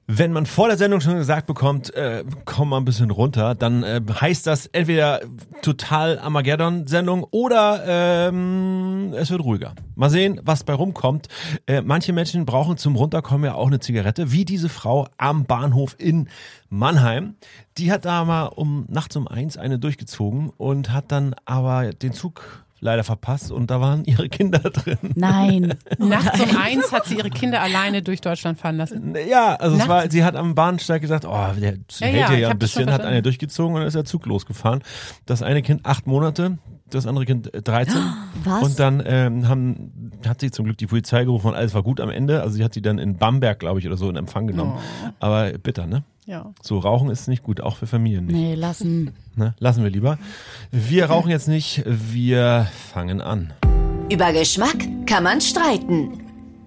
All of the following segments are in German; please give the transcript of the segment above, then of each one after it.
Wenn man vor der Sendung schon gesagt bekommt, komm mal ein bisschen runter, dann heißt das entweder total Armageddon-Sendung oder es wird ruhiger. Mal sehen, was bei rumkommt. Manche Menschen brauchen zum Runterkommen ja auch eine Zigarette, wie diese Frau am Bahnhof in Mannheim. Die hat da mal nachts um 1 eine durchgezogen und hat dann aber den Zug leider verpasst und da waren ihre Kinder drin. Nein. Nachts um 1 hat sie ihre Kinder alleine durch Deutschland fahren lassen. Ja, also sie hat am Bahnsteig gesagt, der hält hier ja ein bisschen, hat eine durchgezogen und dann ist der Zug losgefahren. Das eine Kind 8 Monate, das andere Kind 13. Was? Und dann hat sie zum Glück die Polizei gerufen und alles war gut am Ende. Also sie hat sie dann in Bamberg, glaube ich, oder so in Empfang genommen. Oh. Aber bitter, ne? Ja. So, Rauchen ist nicht gut, auch für Familien nicht. Nee, lassen. Ne? Lassen wir lieber. Wir rauchen jetzt nicht, wir fangen an. Über Geschmack kann man streiten.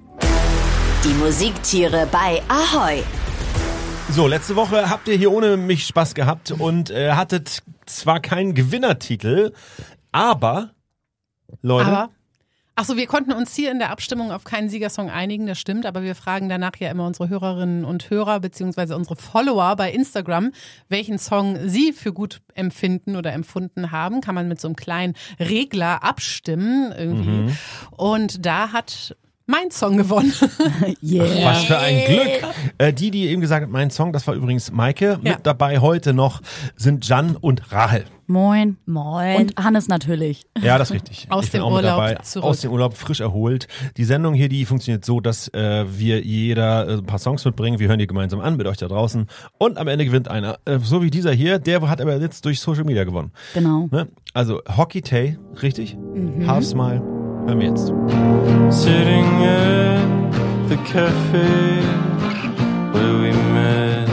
Die Musiktiere bei Ahoi. So, letzte Woche habt ihr hier ohne mich Spaß gehabt und hattet zwar keinen Gewinnertitel, aber, Leute... Achso, wir konnten uns hier in der Abstimmung auf keinen Siegersong einigen, das stimmt, aber wir fragen danach ja immer unsere Hörerinnen und Hörer beziehungsweise unsere Follower bei Instagram, welchen Song sie für gut empfinden oder empfunden haben. Kann man mit so einem kleinen Regler abstimmen irgendwie. Und da hat mein Song gewonnen. Yeah. Ach, was für ein Glück. Die eben gesagt hat, mein Song, das war übrigens Maike. Ja. Mit dabei heute noch sind Jan und Rahel. Moin. Moin. Und Hannes natürlich. Ja, das ist richtig. Aus Ich bin dem auch mit Urlaub dabei. zurück. Aus dem Urlaub frisch erholt. Die Sendung hier, die funktioniert so, dass wir jeder ein paar Songs mitbringen. Wir hören die gemeinsam an mit euch da draußen. Und am Ende gewinnt einer. So wie dieser hier, der hat aber jetzt durch Social Media gewonnen. Genau. Ne? Also Hockey Tay, richtig? Half Smile. Hören wir jetzt. Sitting at the cafe where we met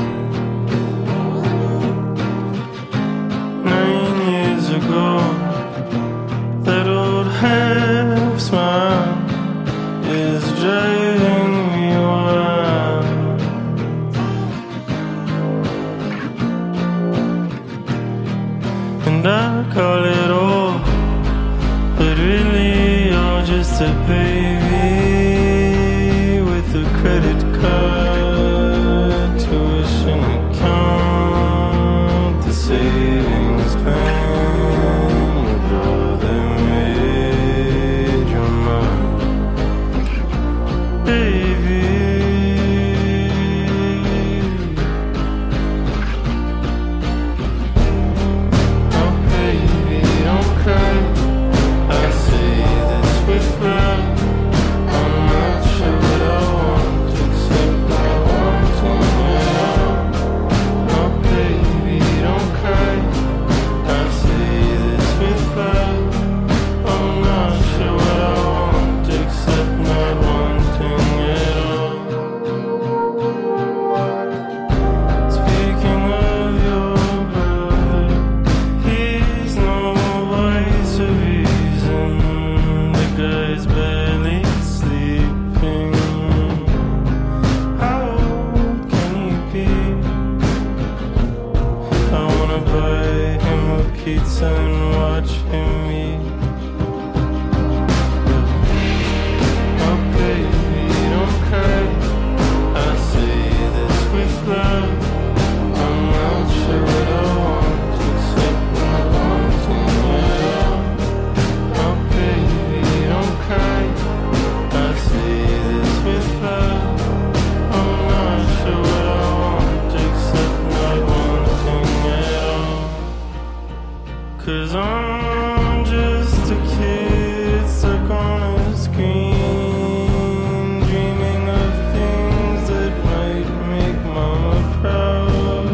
9 years ago. That old half smile is driving me wild. And I call it all, but really you're just a baby with a credit card, tuition account, the savings plan. Your brother made your mind, baby. Oh baby, don't cry. I say this with love. I'm not sure what I want, except not wanting it all. Oh baby, don't cry. I say this with love. I'm not sure what I want, except not wanting it all. Speaking of your brother, he's no voice of reason. The guy's barely sleeping. How old can he be? I wanna buy him a pizza and watch him eat. Oh baby, don't cry. I say this with love. I'm not sure what I want, except not wanting it all. Oh baby, don't cry. I say this with love. I'm not sure what I want, except not wanting it all. 'Cause I'm just a kid stuck on a screen, dreaming of things that might make mama proud.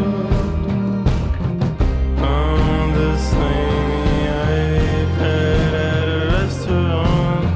I'm the slimy iPad at a restaurant.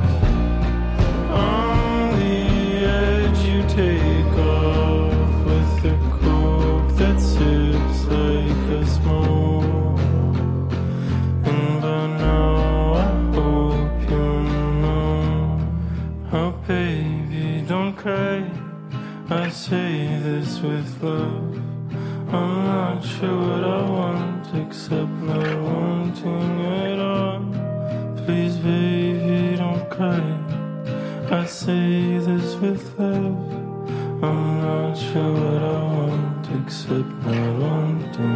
On the edge you take off with a coke that sips like a smoke. And by now I hope you know. Oh baby, don't cry. I say this with love. I'm not sure what I want, except not wanting it all. Please baby, don't cry. I say this with love. I'm not sure what I want. except not wanting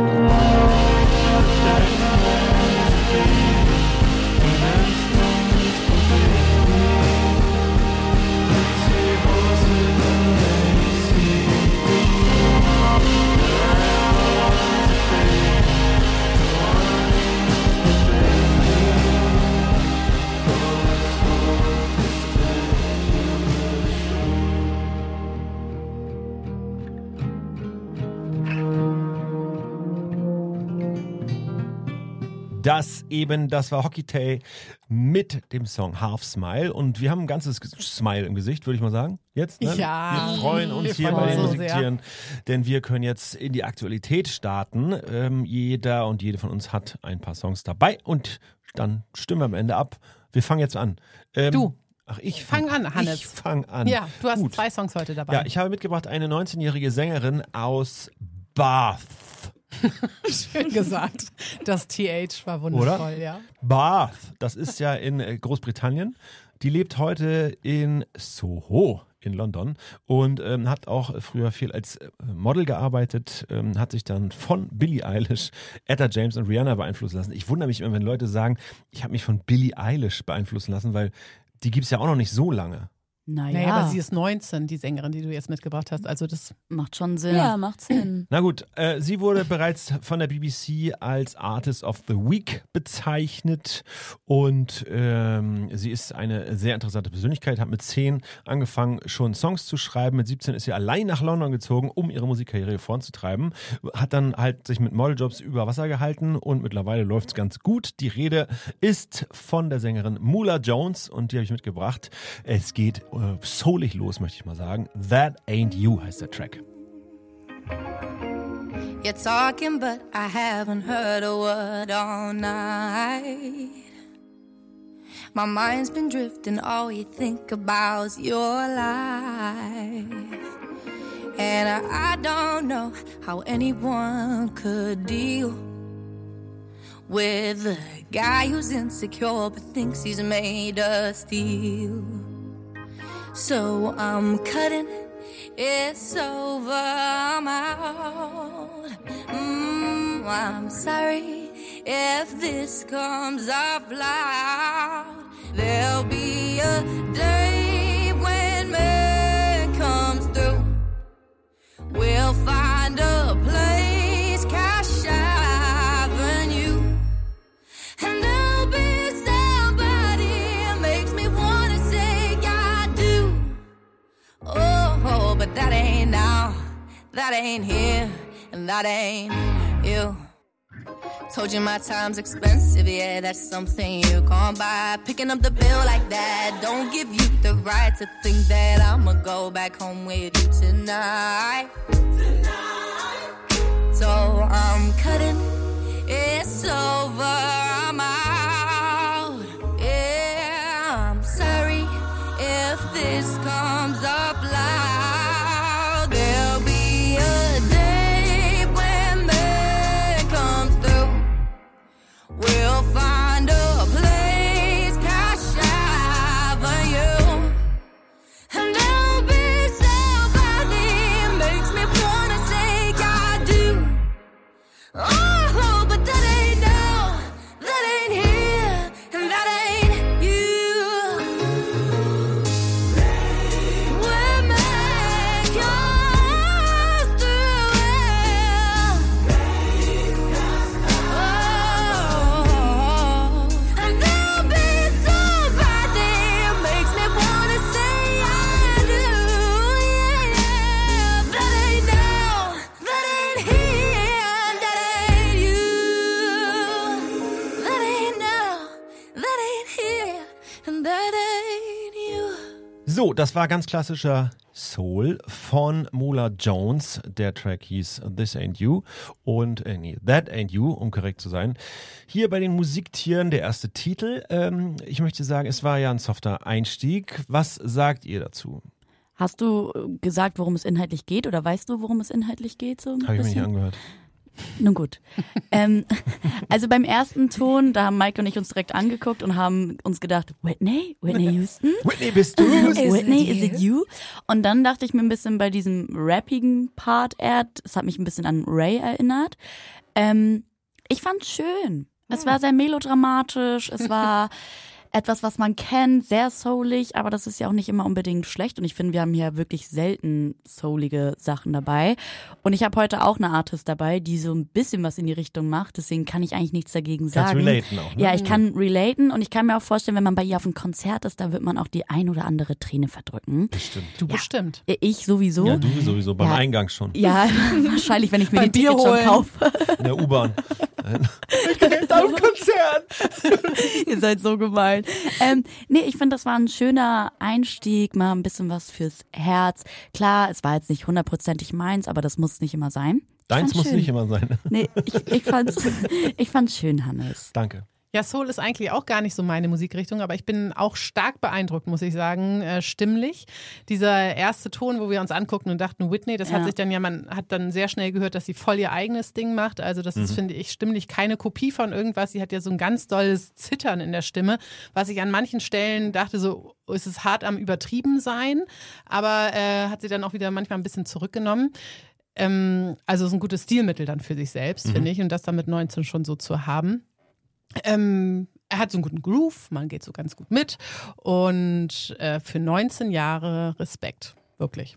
Das war Hockey Tay mit dem Song Half Smile und wir haben ein ganzes Smile im Gesicht, würde ich mal sagen. Jetzt, ne? Ja. Wir freuen uns hier bei den Musiktieren, denn wir können jetzt in die Aktualität starten. Jeder und jede von uns hat ein paar Songs dabei und dann stimmen wir am Ende ab. Wir fangen jetzt an. Du. Ach, ich Fang an, Hannes. Ich fang an. Ja, du hast Gut. 2 Songs heute dabei. Ja, ich habe mitgebracht eine 19-jährige Sängerin aus Bath. Schön gesagt. Das TH war wundervoll, Oder? ja. Bath, das ist ja in Großbritannien. Die lebt heute in Soho in London und hat auch früher viel als Model gearbeitet, hat sich dann von Billie Eilish, Etta James und Rihanna beeinflussen lassen. Ich wundere mich immer, wenn Leute sagen, ich habe mich von Billie Eilish beeinflussen lassen, weil die gibt's ja auch noch nicht so lange. Naja, aber sie ist 19, die Sängerin, die du jetzt mitgebracht hast. Also das macht schon Sinn. Ja, macht Sinn. Na gut, sie wurde bereits von der BBC als Artist of the Week bezeichnet und sie ist eine sehr interessante Persönlichkeit, hat mit 10 angefangen schon Songs zu schreiben, mit 17 ist sie allein nach London gezogen, um ihre Musikkarriere voranzutreiben, hat dann halt sich mit Modeljobs über Wasser gehalten und mittlerweile läuft es ganz gut. Die Rede ist von der Sängerin Mula Jones und die habe ich mitgebracht. Es geht soulig los, möchte ich mal sagen. That Ain't You heißt der Track. You're talking, but I haven't heard a word all night. My mind's been drifting, all you think about's your life. And I don't know how anyone could deal with a guy who's insecure but thinks he's made of steel. So I'm cutting, it's over, I'm out. I'm sorry if this comes up loud. There'll be a day when man comes through. We'll find a place, Cash Avenue. And there'll be somebody makes me wanna say I do. Oh, but that ain't now, that ain't here, and that ain't you. Told you my time's expensive, yeah, that's something you can't buy. Picking up the bill like that don't give you the right to think that I'ma go back home with you tonight. So I'm cutting, it's over, I'm out. Yeah, I'm sorry if this comes up loud. There'll be a day when man comes through. We'll find a place, Cash Avenue. And there'll be somebody makes me wanna say I do. Oh, but that ain't now, that ain't here, and that ain't you. When man comes through, oh, and there'll be somebody makes me wanna say I do. Yeah, that ain't now, that ain't here, that ain't you. That ain't now, that ain't here, and that ain't you. So, das war ganz klassischer Soul von Mula Jones. Der Track hieß This Ain't You und That Ain't You, um korrekt zu sein. Hier bei den Musiktieren der erste Titel. Ich möchte sagen, es war ja ein softer Einstieg. Was sagt ihr dazu? Hast du gesagt, worum es inhaltlich geht oder weißt du, worum es inhaltlich geht? So ein Habe ich mir nicht bisschen? angehört. Nun gut. Also beim ersten Ton, da haben Mike und ich uns direkt angeguckt und haben uns gedacht, Whitney Houston? Whitney, bist du? Whitney, is it you? Und dann dachte ich mir ein bisschen bei diesem rappigen Part, es hat mich ein bisschen an Ray erinnert. Ich fand's schön. Es war sehr melodramatisch, es war etwas, was man kennt, sehr soulig, aber das ist ja auch nicht immer unbedingt schlecht und ich finde, wir haben hier wirklich selten soulige Sachen dabei und ich habe heute auch eine Artist dabei, die so ein bisschen was in die Richtung macht, deswegen kann ich eigentlich nichts dagegen sagen. Kannst relaten auch, ne? Ja, ich kann relaten und ich kann mir auch vorstellen, wenn man bei ihr auf einem Konzert ist, da wird man auch die ein oder andere Träne verdrücken. Bestimmt. Du bestimmt. Ich sowieso. Ja, du sowieso, beim Ja. Eingang schon. Ja, wahrscheinlich, wenn ich mir Beim die Tickets schon Bier holen. kaufe. In der U-Bahn. Ich bin jetzt am Konzert. Ihr seid so gemein. Nee, ich finde, das war ein schöner Einstieg, mal ein bisschen was fürs Herz. Klar, es war jetzt nicht 100%ig meins, aber das muss nicht immer sein. Deins muss nicht immer sein. Nee, ich fand's schön, Hannes. Danke. Ja, Soul ist eigentlich auch gar nicht so meine Musikrichtung, aber ich bin auch stark beeindruckt, muss ich sagen, stimmlich. Dieser erste Ton, wo wir uns anguckten und dachten, Whitney, das hat sich dann man hat dann sehr schnell gehört, dass sie voll ihr eigenes Ding macht. Also das ist, finde ich, stimmlich keine Kopie von irgendwas. Sie hat ja so ein ganz dolles Zittern in der Stimme, was ich an manchen Stellen dachte, so ist es hart am übertrieben sein, aber hat sie dann auch wieder manchmal ein bisschen zurückgenommen. Also es ist ein gutes Stilmittel dann für sich selbst, finde ich, und das dann mit 19 schon so zu haben. Er hat so einen guten Groove, man geht so ganz gut mit und für 19 Jahre Respekt, wirklich.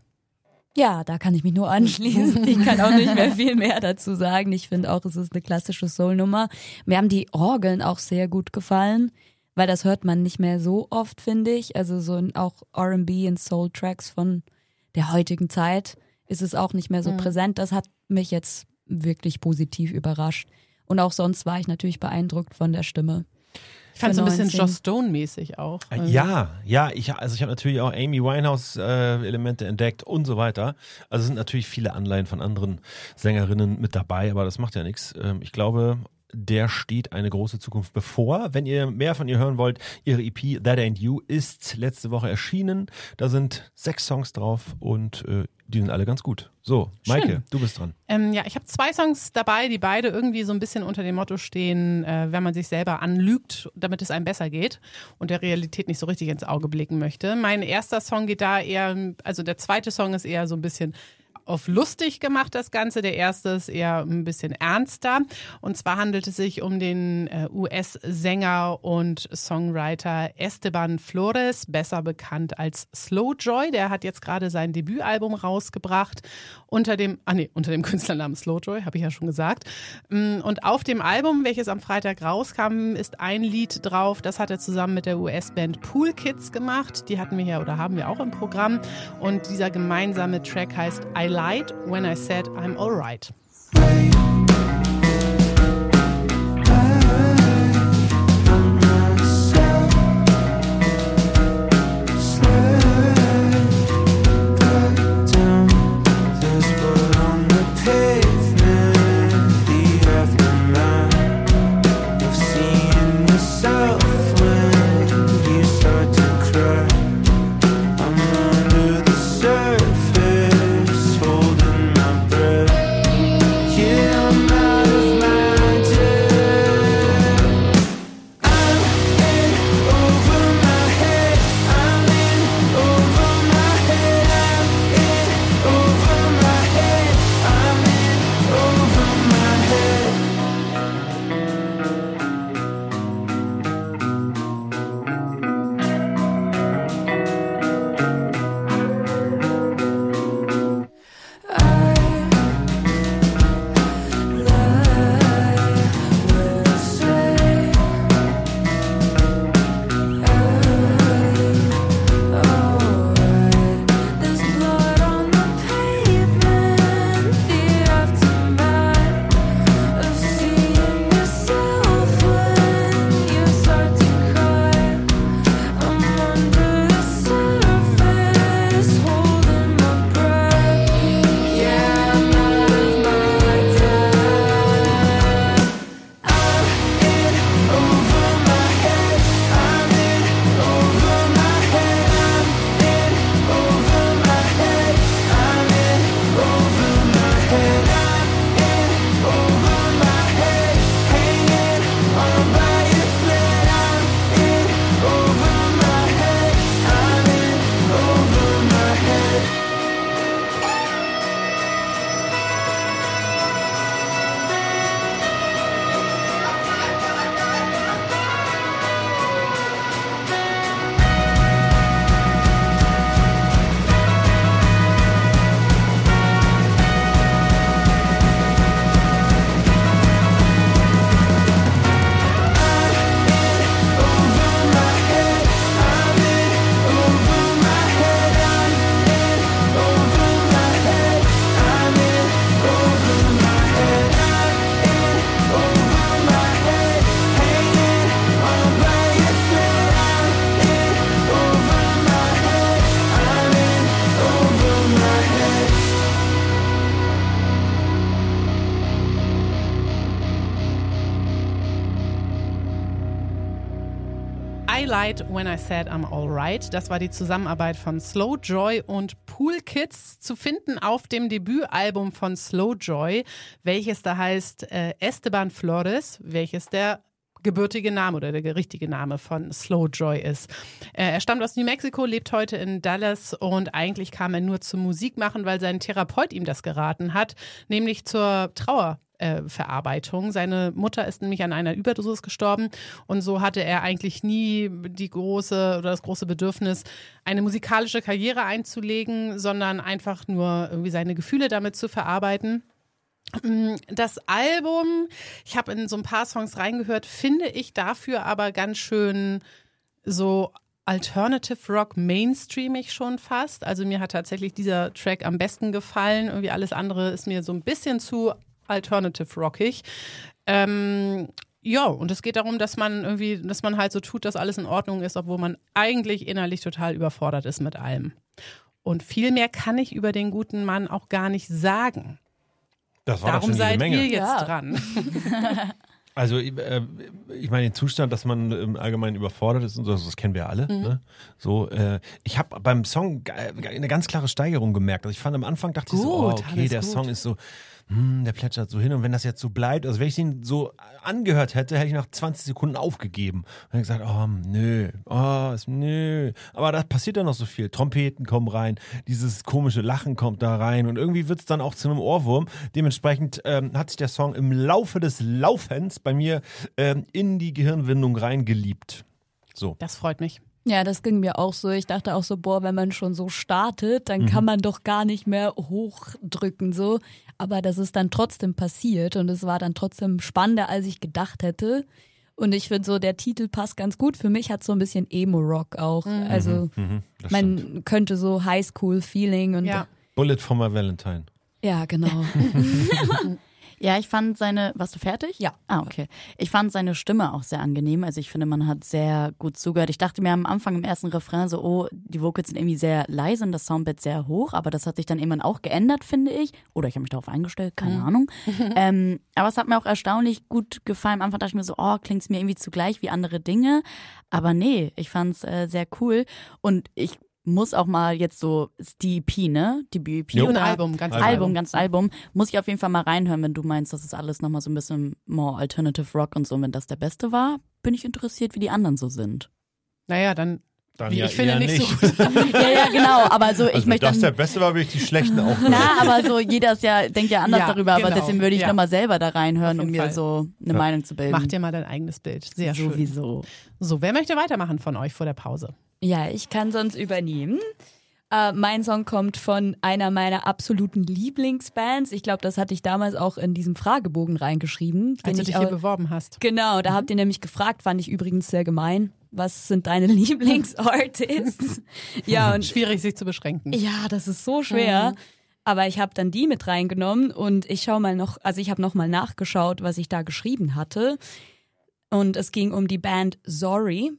Ja, da kann ich mich nur anschließen. Ich kann auch nicht mehr viel mehr dazu sagen. Ich finde auch, es ist eine klassische Soul-Nummer. Mir haben die Orgeln auch sehr gut gefallen, weil das hört man nicht mehr so oft, finde ich. Also so auch R&B und Soul-Tracks von der heutigen Zeit ist es auch nicht mehr so präsent. Das hat mich jetzt wirklich positiv überrascht. Und auch sonst war ich natürlich beeindruckt von der Stimme. Ich fand es ein bisschen 19. Joss Stone-mäßig auch. Ja, ich habe natürlich auch Amy Winehouse-Elemente entdeckt und so weiter. Also es sind natürlich viele Anleihen von anderen Sängerinnen mit dabei, aber das macht ja nichts. Ich glaube, der steht eine große Zukunft bevor. Wenn ihr mehr von ihr hören wollt, ihre EP That Ain't You ist letzte Woche erschienen. Da sind 6 Songs drauf und die sind alle ganz gut. So, Maike, Schön. du bist dran. Ja, ich habe 2 Songs dabei, die beide irgendwie so ein bisschen unter dem Motto stehen, wenn man sich selber anlügt, damit es einem besser geht und der Realität nicht so richtig ins Auge blicken möchte. Mein erster Song geht da eher, also der zweite Song ist eher so ein bisschen auf lustig gemacht, das Ganze. Der erste ist eher ein bisschen ernster. Und zwar handelt es sich um den US-Sänger und Songwriter Esteban Flores, besser bekannt als Slowjoy. Der hat jetzt gerade sein Debütalbum rausgebracht unter dem Künstlernamen Slowjoy, habe ich ja schon gesagt. Und auf dem Album, welches am Freitag rauskam, ist ein Lied drauf. Das hat er zusammen mit der US-Band Pool Kids gemacht. Die hatten wir ja oder haben wir auch im Programm. Und dieser gemeinsame Track heißt I Lied When I Said I'm Alright. Yeah. lied when I said I'm alright. Das war die Zusammenarbeit von Slow Joy und Pool Kids, zu finden auf dem Debütalbum von Slow Joy, welches da heißt Esteban Flores, welches der gebürtige Name oder der richtige Name von Slow Joy ist. Er stammt aus New Mexico, lebt heute in Dallas und eigentlich kam er nur zum Musikmachen, weil sein Therapeut ihm das geraten hat, nämlich zur Trauerverarbeitung. Seine Mutter ist nämlich an einer Überdosis gestorben und so hatte er eigentlich nie das große Bedürfnis, eine musikalische Karriere einzulegen, sondern einfach nur irgendwie seine Gefühle damit zu verarbeiten. Das Album, ich habe in so ein paar Songs reingehört, finde ich dafür aber ganz schön so Alternative Rock mainstreamig schon fast. Also mir hat tatsächlich dieser Track am besten gefallen. Irgendwie alles andere ist mir so ein bisschen zu Alternative Rockig. Ja, und es geht darum, dass man halt so tut, dass alles in Ordnung ist, obwohl man eigentlich innerlich total überfordert ist mit allem. Und viel mehr kann ich über den guten Mann auch gar nicht sagen. Das war Darum doch schon jede seid Menge. ihr jetzt dran. Also ich meine, den Zustand, dass man im Allgemeinen überfordert ist und so, das kennen wir alle. Ne? So, ich habe beim Song eine ganz klare Steigerung gemerkt. Also ich fand am Anfang, dachte ich so, okay, der Song ist so, der plätschert so hin und wenn das jetzt so bleibt, also wenn ich den so angehört hätte, hätte ich nach 20 Sekunden aufgegeben. Und dann gesagt, nö. Aber da passiert dann noch so viel. Trompeten kommen rein, dieses komische Lachen kommt da rein und irgendwie wird es dann auch zu einem Ohrwurm. Dementsprechend hat sich der Song im Laufe des Laufens bei mir in die Gehirnwindung reingeliebt. So. Das freut mich. Ja, das ging mir auch so. Ich dachte auch so, wenn man schon so startet, dann kann man doch gar nicht mehr hochdrücken, so. Aber das ist dann trotzdem passiert und es war dann trotzdem spannender, als ich gedacht hätte. Und ich finde so, der Titel passt ganz gut. Für mich hat so ein bisschen Emo-Rock auch. Also man könnte so Highschool-Feeling und Bullet for my Valentine. Ja, genau. Ja, ich fand warst du fertig? Ja. Okay. Ich fand seine Stimme auch sehr angenehm. Also ich finde, man hat sehr gut zugehört. Ich dachte mir am Anfang im ersten Refrain so, die Vocals sind irgendwie sehr leise und das Soundbett sehr hoch. Aber das hat sich dann irgendwann auch geändert, finde ich. Oder ich habe mich darauf eingestellt, keine Ahnung. Aber es hat mir auch erstaunlich gut gefallen. Am Anfang dachte ich mir so, klingt es mir irgendwie zugleich wie andere Dinge. Aber nee, ich fand es sehr cool. Und ich muss auch mal jetzt so, ist die EP, ne? Die EP Und Album, ganzes Album. Muss ich auf jeden Fall mal reinhören, wenn du meinst, das ist alles nochmal so ein bisschen more Alternative Rock und so. Und wenn das der beste war, bin ich interessiert, wie die anderen so sind. Naja, dann ja ich finde eher nicht so gut. Ja, genau, aber so, ich möchte wenn das dann... der Beste war, will ich die Schlechten auch. Na, aber so, jeder denkt ja anders darüber, aber genau. deswegen würde ich nochmal selber da reinhören, Auf um jeden mir Fall. so eine Meinung zu bilden. Mach dir mal dein eigenes Bild. Sehr schön. Sowieso. So, wer möchte weitermachen von euch vor der Pause? Ja, ich kann sonst übernehmen. Mein Song kommt von einer meiner absoluten Lieblingsbands. Ich glaube, das hatte ich damals auch in diesem Fragebogen reingeschrieben. Als du dich hier beworben hast. Genau, da habt ihr nämlich gefragt, fand ich übrigens sehr gemein. Was sind deine Lieblingsartists? Ja, und Schwierig, sich zu beschränken. ja, das ist so schwer. Aber ich habe dann die mit reingenommen und ich habe nochmal nachgeschaut, was ich da geschrieben hatte. Und es ging um die Band Sorry.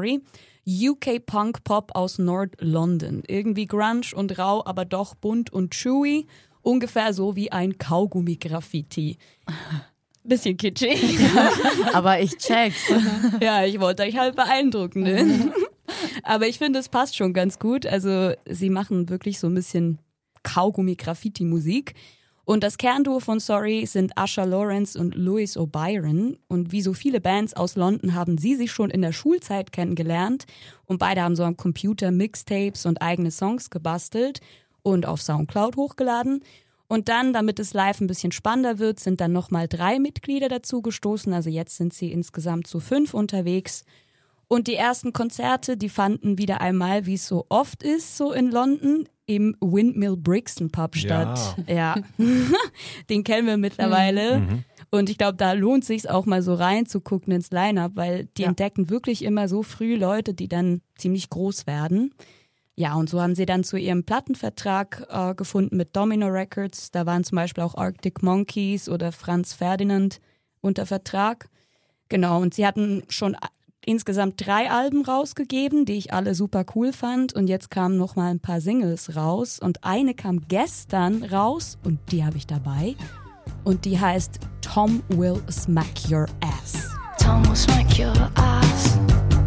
UK Punk Pop aus Nord-London. Irgendwie grunge und rau, aber doch bunt und chewy. Ungefähr so wie ein Kaugummi-Graffiti. Bisschen kitschig. Aber ich check's. Ja, ich wollte euch halt beeindrucken. Ne? Aber ich finde, es passt schon ganz gut. Also sie machen wirklich so ein bisschen Kaugummi-Graffiti-Musik. Und das Kernduo von Sorry sind Usher Lawrence und Louis O'Brien. Und wie so viele Bands aus London haben sie sich schon in der Schulzeit kennengelernt. Und beide haben so am Computer Mixtapes und eigene Songs gebastelt und auf Soundcloud hochgeladen. Und dann, damit es live ein bisschen spannender wird, sind dann nochmal 3 Mitglieder dazu gestoßen. Also jetzt sind sie insgesamt zu 5 unterwegs. Und die ersten Konzerte, die fanden wieder einmal, wie es so oft ist, so in London, im Windmill Brixton Pub statt. Ja. Den kennen wir mittlerweile. Und ich glaube, da lohnt sich auch mal so reinzugucken ins Line-Up, weil die entdecken wirklich immer so früh Leute, die dann ziemlich groß werden. Ja, und so haben sie dann zu ihrem Plattenvertrag gefunden mit Domino Records. Da waren zum Beispiel auch Arctic Monkeys oder Franz Ferdinand unter Vertrag. Genau, und sie hatten schon insgesamt 3 Alben rausgegeben, die ich alle super cool fand. Und jetzt kamen noch mal ein paar Singles raus. Und eine kam gestern raus und die habe ich dabei. Und die heißt Tom Will Smack Your Ass. Tom will smack your ass.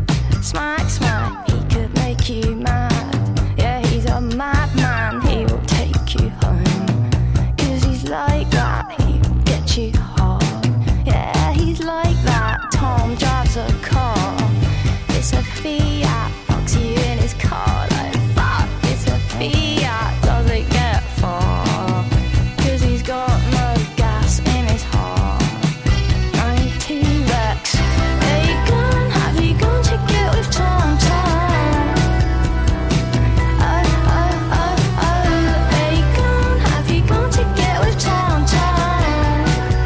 Smack, smack, he could make you mad. Yeah, he's a madman, he will take you home. 'Cause he's like that, he will get you hard. Yeah, he's like that, Tom drives a car. It's a Fiat, fucks you in his car like fuck. It's a Fiat, does it get far? 'Cause he's got no gas in his heart. I'm T-Rex. Hey, gun, have you gone to get with Tom Tom? Oh, oh, oh, oh. Hey, gun, have you gone to get with Tom Tom?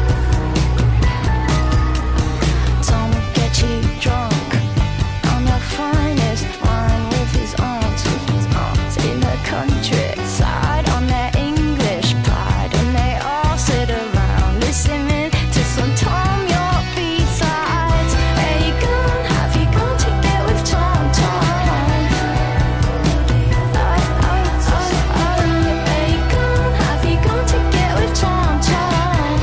Tom will get you drunk on the finest wine with his aunts in the countryside on their English pride, and they all sit around listening to some Tom York B-sides. Hey, have you gone to get with Tom Tom? Oh, oh, oh, oh. Hey, have you gone to get with Tom Tom?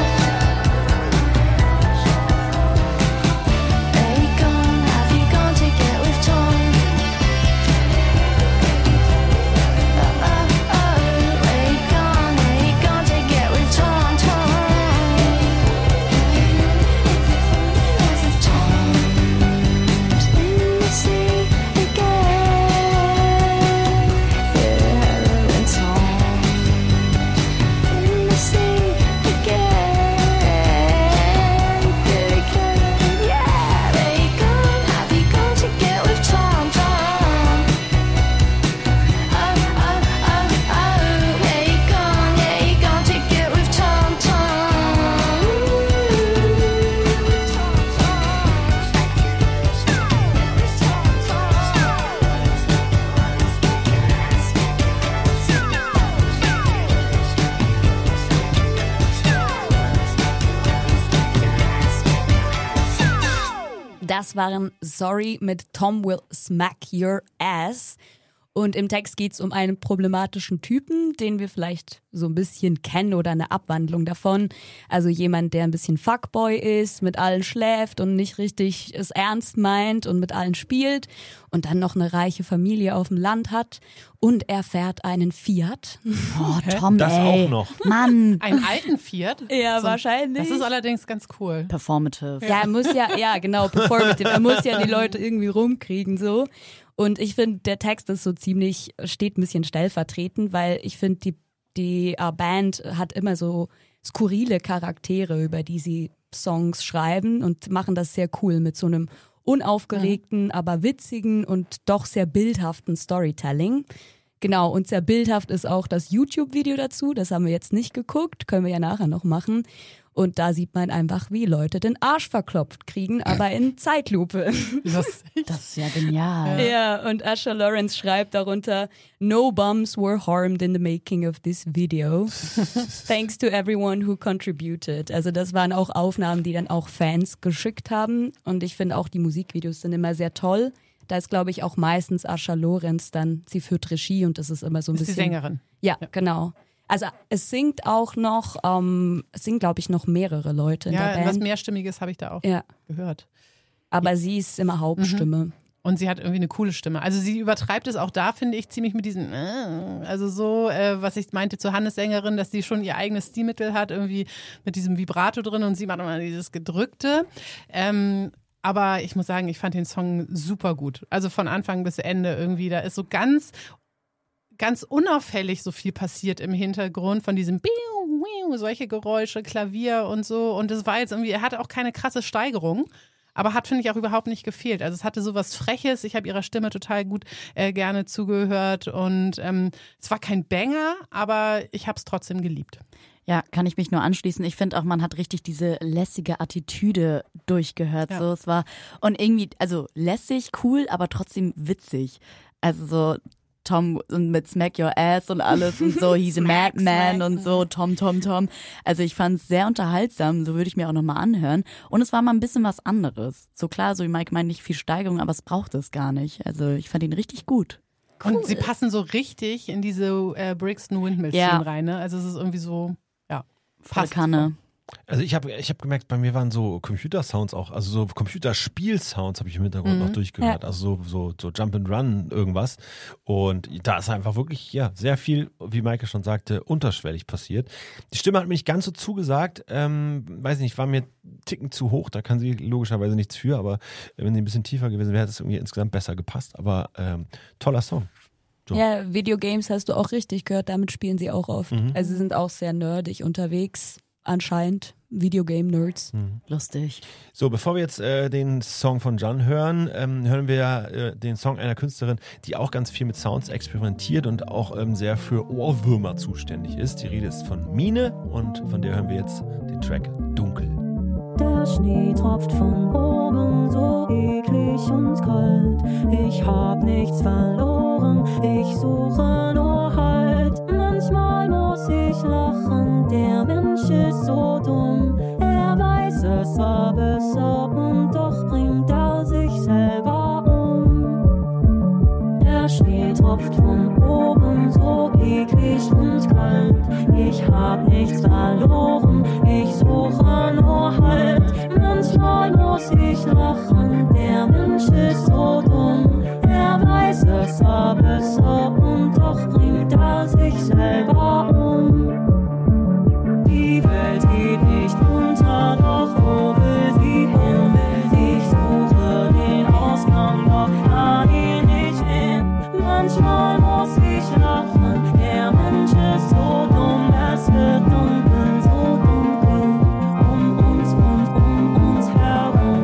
Hey, have you gone to get with Tom? Oh, oh, oh. Hey, gone to get with Tom Tom. Tom's in the sea again. Yeah, Tom's in the sea again. Yeah, they gone. Have you gone to get with Tom Tom? Oh, oh, oh, oh. Hey, gone to get with Tom Das waren Sorry mit Tom Will Smack Your Ass. Und im Text geht's um einen problematischen Typen, den wir vielleicht so ein bisschen kennen oder eine Abwandlung davon. Also jemand, der ein bisschen Fuckboy ist, mit allen schläft und nicht richtig es ernst meint und mit allen spielt und dann noch eine reiche Familie auf dem Land hat. Und er fährt einen Fiat. Oh, Tom, Das ey. auch noch. Mann. Einen alten Fiat? Ja, wahrscheinlich. Das ist allerdings ganz cool. Performative. Ja, er muss ja, genau, performative. Er muss ja die Leute irgendwie rumkriegen, so. Und ich finde, der Text ist so ziemlich, steht ein bisschen stellvertretend, weil ich finde, die Band hat immer so skurrile Charaktere, über die sie Songs schreiben und machen das sehr cool mit so einem unaufgeregten, aber witzigen und doch sehr bildhaften Storytelling. Genau, und sehr bildhaft ist auch das YouTube-Video dazu, das haben wir jetzt nicht geguckt, können wir ja nachher noch machen. Und da sieht man einfach, wie Leute den Arsch verklopft kriegen, aber in Zeitlupe. Lustig. Das ist ja genial. Ja, und Usher Lawrence schreibt darunter, "No bums were harmed in the making of this video. Thanks to everyone who contributed." Also das waren auch Aufnahmen, die dann auch Fans geschickt haben. Und ich finde auch, die Musikvideos sind immer sehr toll. Da ist, glaube ich, auch meistens Usher Lawrence dann, sie führt Regie und das ist immer so ein Ist die bisschen... Sängerin. Ja, genau. Also es singt auch noch, es singen, glaube ich, noch mehrere Leute in der Ja, Band. was Mehrstimmiges habe ich da auch Ja, gehört. aber sie ist immer Hauptstimme. Und sie hat irgendwie eine coole Stimme. Also sie übertreibt es auch da, finde ich, ziemlich mit diesen, also so, was ich meinte zur Hannes-Sängerin, dass sie schon ihr eigenes Stilmittel hat, irgendwie mit diesem Vibrato drin und sie macht immer dieses Gedrückte. Aber ich muss sagen, ich fand den Song super gut. Also von Anfang bis Ende irgendwie, da ist so ganz unauffällig so viel passiert im Hintergrund von diesem Biu, Biu, solche Geräusche, Klavier und so. Und das war jetzt irgendwie, er hatte auch keine krasse Steigerung, aber hat, finde ich, auch überhaupt nicht gefehlt. Also es hatte so was Freches, ich habe ihrer Stimme total gut gerne zugehört und es war kein Banger, aber ich habe es trotzdem geliebt. Ja, kann ich mich nur anschließen. Ich finde auch, man hat richtig diese lässige Attitüde durchgehört. Ja. So, es war und irgendwie, also lässig, cool, aber trotzdem witzig. Also so Tom mit Smack Your Ass und alles und so, he's a madman und so, Tom. Also ich fand es sehr unterhaltsam, so würde ich mir auch nochmal anhören. Und es war mal ein bisschen was anderes. So klar, so wie Mike meint, nicht viel Steigerung, aber es braucht es gar nicht. Also ich fand ihn richtig gut. Und sie passen so richtig in diese Brixton Windmill-Szene rein. Ne? Also es ist irgendwie so, ja, Volle passt. Kanne. Also ich hab gemerkt, bei mir waren so Computersounds auch, also so Computerspielsounds habe ich im Hintergrund noch durchgehört. Also so Jump and Run irgendwas. Und da ist einfach wirklich, sehr viel, wie Maike schon sagte, unterschwellig passiert. Die Stimme hat mir nicht ganz so zugesagt. Weiß nicht, war mir einen Ticken zu hoch. Da kann sie logischerweise nichts für, aber wenn sie ein bisschen tiefer gewesen wäre, hätte es irgendwie insgesamt besser gepasst. Aber toller Song. So. Ja, Videogames hast du auch richtig gehört, damit spielen sie auch oft. Also sie sind auch sehr nerdig unterwegs. Anscheinend Videogame-Nerds. Lustig. So, bevor wir jetzt den Song von Jan hören, hören wir den Song einer Künstlerin, die auch ganz viel mit Sounds experimentiert und auch sehr für Ohrwürmer zuständig ist. Die Rede ist von Mine und von der hören wir jetzt den Track Dunkel. Der Schnee tropft von oben so eklig und kalt. Ich hab nichts verloren, ich suche nur Halt. Manchmal muss ich lachen, der Mensch ist so dumm. Er weiß, es war besser und doch bringt er sich selber um. Der Schnee tropft von oben so eklig und kalt. Ich hab nichts verloren, ich suche nur Halt. Manchmal muss ich lachen, der Mensch ist so dumm. Er weiß, es war besser und doch bringt er sich selber um. Die Welt geht nicht unter, doch wo will sie hin? Ich suche den Ausgang, doch kann ihn nicht hin. Manchmal muss ich lachen, der Mensch ist so dumm. Es wird dunkel, so dunkel, um uns und um uns herum.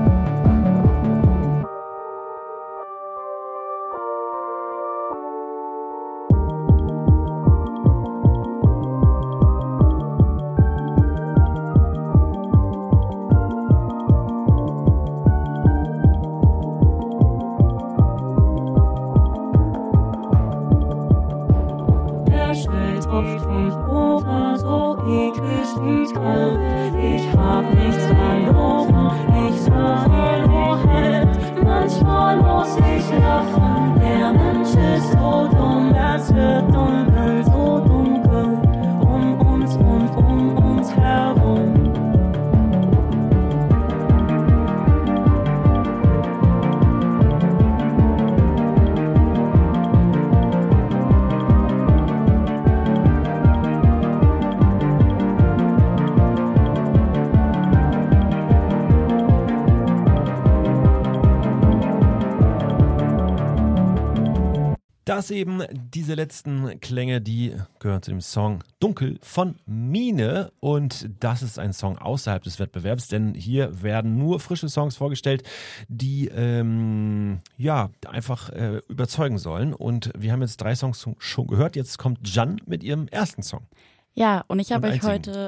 Der Schnee tropft von oben so eklig und kalt. Ich hab nichts verloren, ich suche nur Halt. Manchmal muss ich lachen, der Mensch ist so dumm. Es wird dunkel, so dunkel, um uns und um uns herum. Das eben, diese letzten Klänge, die gehören zu dem Song Dunkel von Mine und das ist ein Song außerhalb des Wettbewerbs, denn hier werden nur frische Songs vorgestellt, die einfach überzeugen sollen und wir haben jetzt 3 Songs schon gehört, jetzt kommt Jan mit ihrem ersten Song. Ja, und ich habe euch einzigen.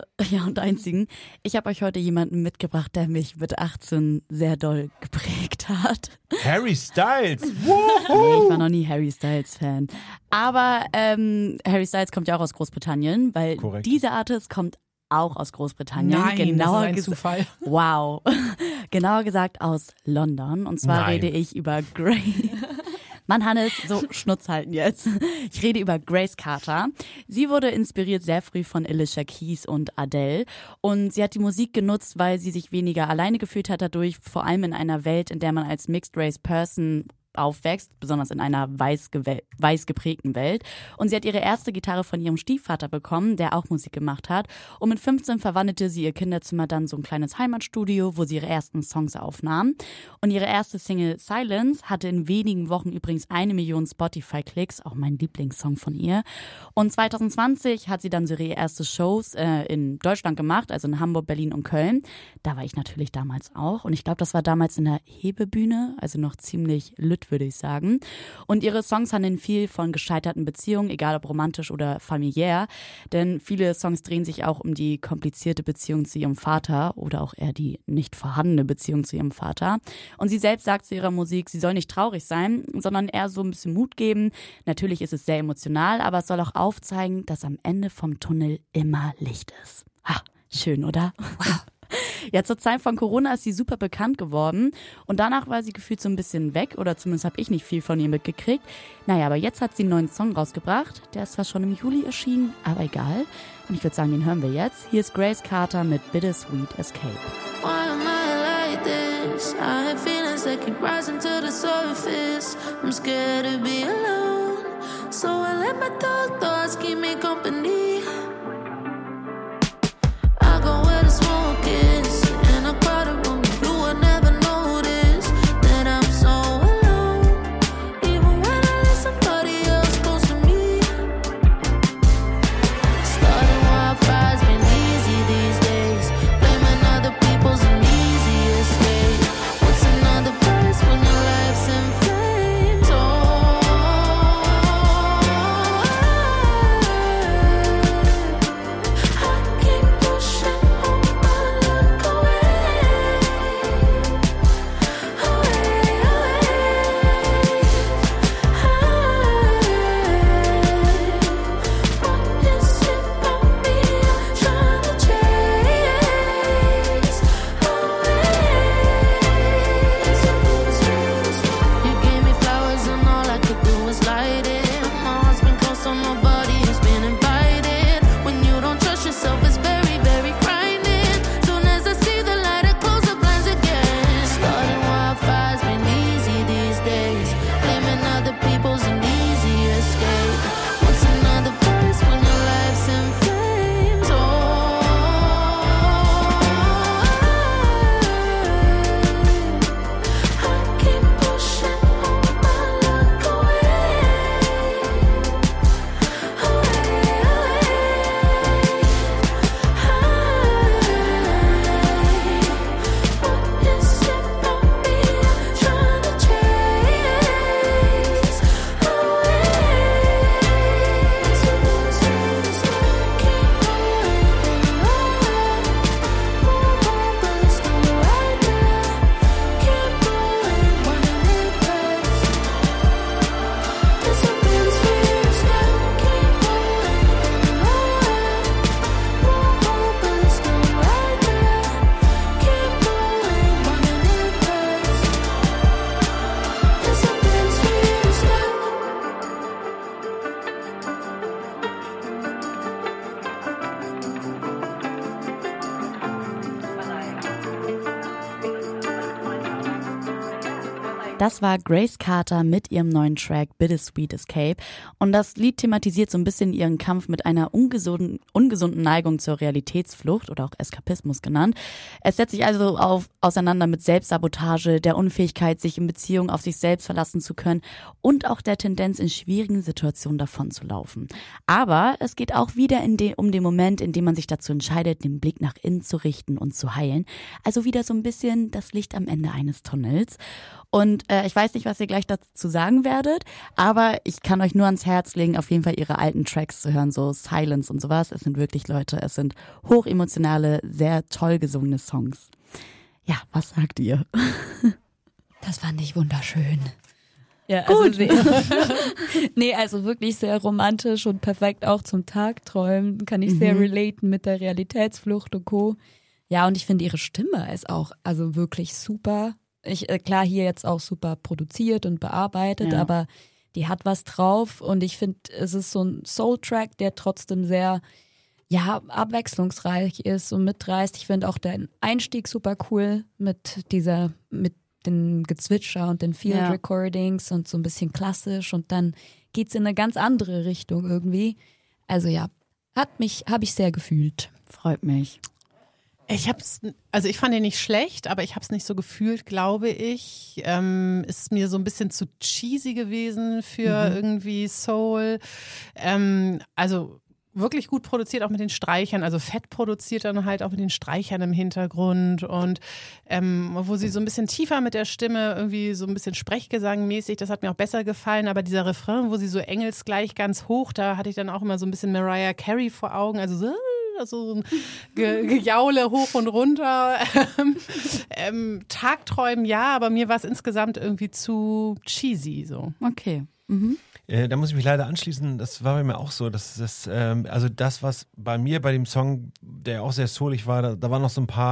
ich habe euch heute jemanden mitgebracht, der mich mit 18 sehr doll geprägt hat. Harry Styles! Ich war noch nie Harry Styles Fan. Aber Harry Styles kommt ja auch aus Großbritannien, weil Korrekt. dieser Artist kommt auch aus Großbritannien. Nein, das ist ein Zufall. Wow. Genauer gesagt aus London. Und zwar Nein. rede ich über Mann, Hannes, so Schnutz halten jetzt. Ich rede über Grace Carter. Sie wurde inspiriert sehr früh von Alicia Keys und Adele. Und sie hat die Musik genutzt, weil sie sich weniger alleine gefühlt hat dadurch, vor allem in einer Welt, in der man als Mixed Race Person aufwächst, besonders in einer weiß geprägten Welt. Und sie hat ihre erste Gitarre von ihrem Stiefvater bekommen, der auch Musik gemacht hat. Und mit 15 verwandelte sie ihr Kinderzimmer dann so ein kleines Heimatstudio, wo sie ihre ersten Songs aufnahm. Und ihre erste Single Silence hatte in wenigen Wochen übrigens 1 Million Spotify-Klicks, auch mein Lieblingssong von ihr. Und 2020 hat sie dann so ihre erste Shows in Deutschland gemacht, also in Hamburg, Berlin und Köln. Da war ich natürlich damals auch. Und ich glaube, das war damals in der Hebebühne, also noch ziemlich lütt, würde ich sagen. Und ihre Songs handeln viel von gescheiterten Beziehungen, egal ob romantisch oder familiär. Denn viele Songs drehen sich auch um die komplizierte Beziehung zu ihrem Vater oder auch eher die nicht vorhandene Beziehung zu ihrem Vater. Und sie selbst sagt zu ihrer Musik, sie soll nicht traurig sein, sondern eher so ein bisschen Mut geben. Natürlich ist es sehr emotional, aber es soll auch aufzeigen, dass am Ende vom Tunnel immer Licht ist. Ha, schön, oder? Wow. Ja, zur Zeit von Corona ist sie super bekannt geworden und danach war sie gefühlt so ein bisschen weg oder zumindest habe ich nicht viel von ihr mitgekriegt. Naja, aber jetzt hat sie einen neuen Song rausgebracht. Der ist zwar schon im Juli erschienen, aber egal. Und ich würde sagen, den hören wir jetzt. Hier ist Grace Carter mit Bittersweet Escape. Why am I like this? I have feelings that keep rising to the surface. I'm scared to be alone, so I let my thoughts keep me company. I go where the smoke is, in a crowded room. You would never notice that I'm so alone, even when I let somebody else close to me. Starting wildfires been easy these days. Blaming other people's an easy escape. What's another price when your life's in flames? I keep pushing all my luck away, What is it about me I'm trying to chase away? You gave me flowers and all I could do was light it. My heart's been closed so nobody has been invited. When you don't trust yourself, it's very, very frightening. Soon as I see the light, I close the blinds again. Starting wildfires been easy these days. Blaming other people's an easy escape. What's another price when your life's in flames? I keep pushing all my luck away. What is it about me I'm trying to chase Das war Grace Carter mit ihrem neuen Track Bittersweet Escape und das Lied thematisiert so ein bisschen ihren Kampf mit einer ungesunden Neigung zur Realitätsflucht oder auch Eskapismus genannt. Es setzt sich also auseinander mit Selbstsabotage, der Unfähigkeit, sich in Beziehungen auf sich selbst verlassen zu können und auch der Tendenz, in schwierigen Situationen davonzulaufen. Aber es geht auch wieder um den Moment, in dem man sich dazu entscheidet, den Blick nach innen zu richten und zu heilen. Also wieder so ein bisschen das Licht am Ende eines Tunnels. Und ich weiß nicht, was ihr gleich dazu sagen werdet, aber ich kann euch nur ans Herz legen, auf jeden Fall ihre alten Tracks zu hören, so Silence und sowas. Es sind wirklich Leute, es sind hochemotionale, sehr toll gesungene Songs. Ja, was sagt ihr? Das fand ich wunderschön. Ja, Gut. Nee, also wirklich sehr romantisch und perfekt auch zum Tagträumen. Kann ich sehr relaten mit der Realitätsflucht und Co. Ja, und ich finde ihre Stimme ist auch also wirklich super. Klar, hier jetzt auch super produziert und bearbeitet, aber die hat was drauf und ich finde, es ist so ein Soul-Track, der trotzdem sehr, abwechslungsreich ist und mitreißt. Ich finde auch den Einstieg super cool mit den Gezwitscher und den Field Recordings und so ein bisschen klassisch und dann geht's in eine ganz andere Richtung irgendwie. Also ja, habe ich sehr gefühlt. Freut mich. Ich fand den nicht schlecht, aber ich habe es nicht so gefühlt, glaube ich. Ist mir so ein bisschen zu cheesy gewesen für irgendwie Soul. Also wirklich gut produziert, auch mit den Streichern, also fett produziert dann halt auch mit den Streichern im Hintergrund und wo sie so ein bisschen tiefer mit der Stimme, irgendwie so ein bisschen Sprechgesangmäßig, das hat mir auch besser gefallen, aber dieser Refrain, wo sie so engelsgleich ganz hoch, da hatte ich dann auch immer so ein bisschen Mariah Carey vor Augen, also so ein Gejaule hoch und runter. Tagträumen ja, aber mir war es insgesamt irgendwie zu cheesy so. Okay. Da muss ich mich leider anschließen, das war bei mir auch so, dass das, also das, was bei mir bei dem Song, der auch sehr soulig war, da waren noch so ein paar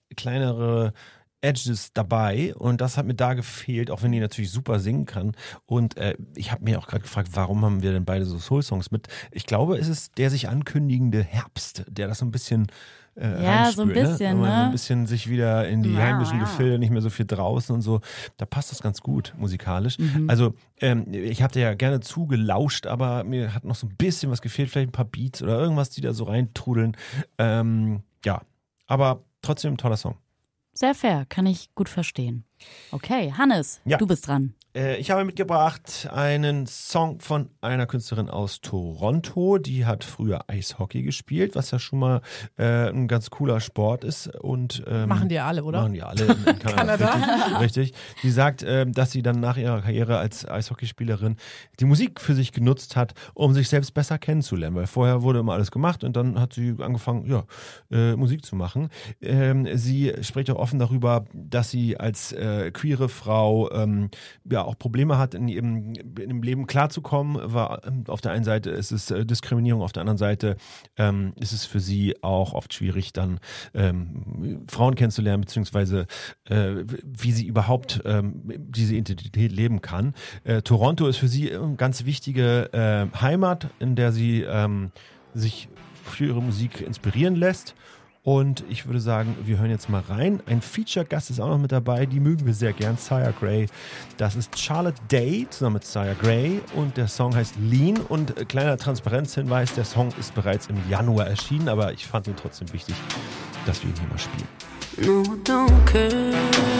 kleinere Edges dabei und das hat mir da gefehlt, auch wenn die natürlich super singen kann. Und ich habe mir auch gerade gefragt, warum haben wir denn beide so Soul-Songs mit? Ich glaube, es ist der sich ankündigende Herbst, der das so ein bisschen ja, so ein bisschen, ne? Wenn man so ne? ein bisschen sich wieder in die heimischen Gefilde, nicht mehr so viel draußen und so, da passt das ganz gut musikalisch. Also ich habe dir ja gerne zugelauscht, aber mir hat noch so ein bisschen was gefehlt, vielleicht ein paar Beats oder irgendwas, die da so reintrudeln. Ja, aber trotzdem ein toller Song. Sehr fair, kann ich gut verstehen. Okay, Hannes, Ja. du bist dran. Ich habe mitgebracht einen Song von einer Künstlerin aus Toronto, die hat früher Eishockey gespielt, was ja schon mal ein ganz cooler Sport ist. Und, Machen die ja alle, oder? Machen die alle in Kanada. Richtig. Die sagt, dass sie dann nach ihrer Karriere als Eishockeyspielerin die Musik für sich genutzt hat, um sich selbst besser kennenzulernen, weil vorher wurde immer alles gemacht und dann hat sie angefangen, Musik zu machen. Sie spricht auch offen darüber, dass sie als queere Frau auch Probleme hat, in ihrem Leben klarzukommen. Auf der einen Seite ist es Diskriminierung, auf der anderen Seite ist es für sie auch oft schwierig, dann Frauen kennenzulernen, beziehungsweise wie sie überhaupt diese Identität leben kann. Toronto ist für sie eine ganz wichtige Heimat, in der sie sich für ihre Musik inspirieren lässt. Und ich würde sagen, wir hören jetzt mal rein. Ein Feature-Gast ist auch noch mit dabei, die mögen wir sehr gern, Sia Gray. Das ist Charlotte Day zusammen mit Sia Gray und der Song heißt Lean. Und kleiner Transparenzhinweis, der Song ist bereits im Januar erschienen, aber ich fand ihn trotzdem wichtig, dass wir ihn hier mal spielen. No, don't care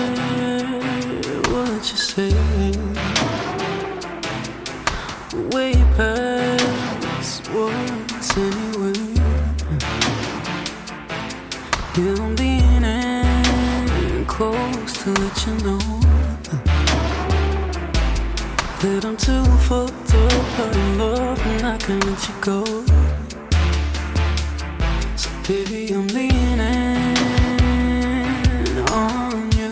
what you say. Way past words anyway. Yeah, I'm leaning close to let you know that I'm too fucked up by your love and I can't let you go. So baby, I'm leaning on you.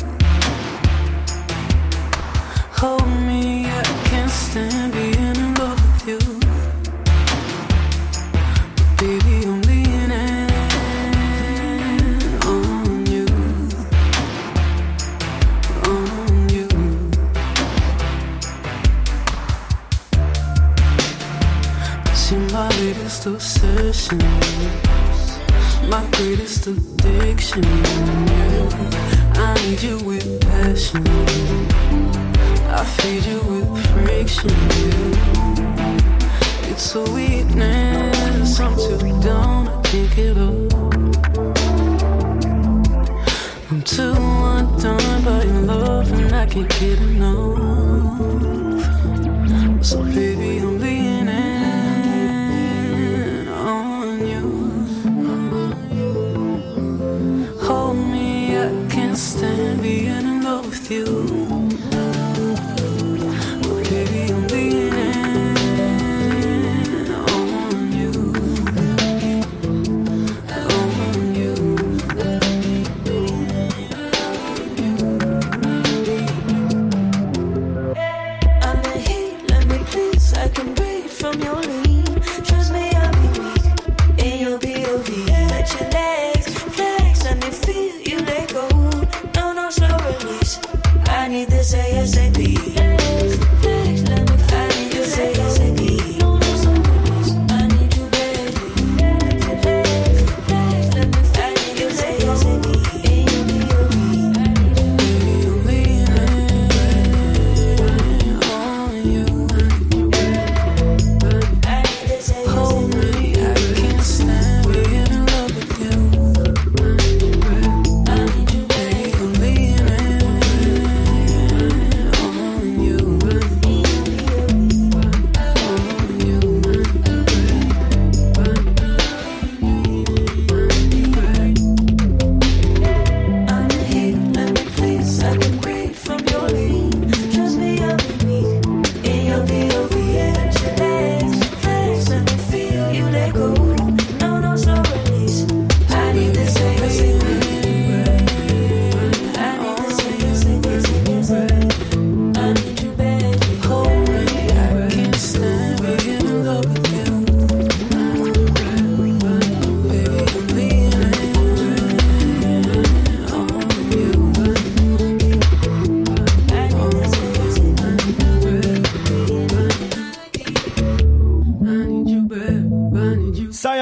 Hold me, I can't stand being in love with you. But baby, I'm leaning on you. On you. Cause you're my latest obsession, my greatest addiction. Yeah. I need you with passion, I feed you with friction. Yeah. It's a weakness, I'm too down, I can't get up. I'm too undone by your love and I can't get enough. So baby, I'm leaning on you. Hold me, I can't stand being in love with you. But baby, I'm leaning on you. On you. I'm the heat, let me please. I can breathe from your lean. Trust me, I'll be weak in your POV. Let your legs flex, let me feel you let go. No, no, slow release. I need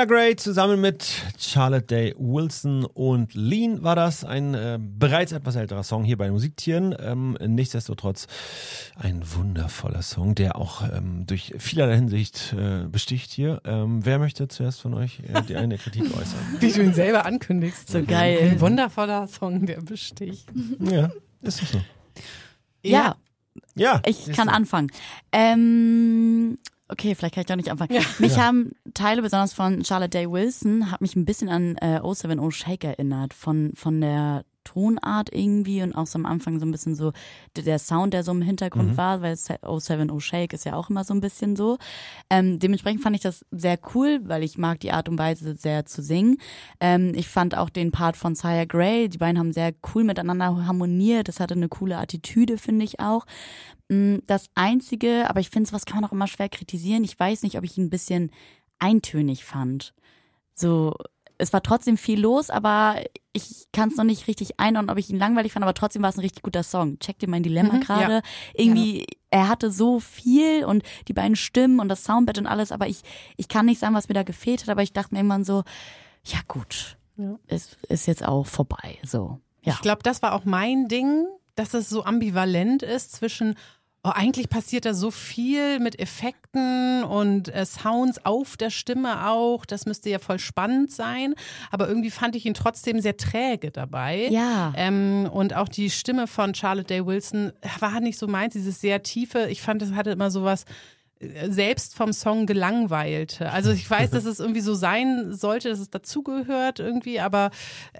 Grey zusammen mit Charlotte Day Wilson und Lean war das. Ein bereits etwas älterer Song hier bei den Musiktieren. Nichtsdestotrotz ein wundervoller Song, der auch durch vielerlei Hinsicht besticht hier. Wer möchte zuerst von euch die eine Kritik äußern? Wie du ihn selber ankündigst. So geil. Ein wundervoller Song, der besticht. Ja, ist das so. Ja, Ja, ich kann anfangen. Okay, vielleicht kann ich doch nicht anfangen. Mich haben Teile, besonders von Charlotte Day Wilson, hat mich ein bisschen an 070 Shake erinnert, von der Tonart irgendwie und auch so am Anfang so ein bisschen so der Sound, der so im Hintergrund war, weil 070 Shake ist ja auch immer so ein bisschen so. Dementsprechend fand ich das sehr cool, weil ich mag die Art und Weise sehr zu singen. Ich fand auch den Part von Saya Gray, die beiden haben sehr cool miteinander harmoniert, das hatte eine coole Attitüde, finde ich auch. Das Einzige, aber ich finde, sowas kann man auch immer schwer kritisieren, ich weiß nicht, ob ich ihn ein bisschen eintönig fand. So, es war trotzdem viel los, aber ich kann es noch nicht richtig einordnen, ob ich ihn langweilig fand, aber trotzdem war es ein richtig guter Song. Check dir mein Dilemma gerade. Ja. Irgendwie, er hatte so viel und die beiden Stimmen und das Soundbett und alles, aber ich kann nicht sagen, was mir da gefehlt hat, aber ich dachte mir irgendwann so, ja gut, es ist jetzt auch vorbei. So, ja. Ich glaube, das war auch mein Ding, dass es so ambivalent ist zwischen eigentlich passiert da so viel mit Effekten und Sounds auf der Stimme auch. Das müsste ja voll spannend sein. Aber irgendwie fand ich ihn trotzdem sehr träge dabei. Ja. Und auch die Stimme von Charlotte Day Wilson war nicht so meins, dieses sehr tiefe. Ich fand, das hatte immer sowas selbst vom Song gelangweilte. Also ich weiß, dass es irgendwie so sein sollte, dass es dazugehört irgendwie, aber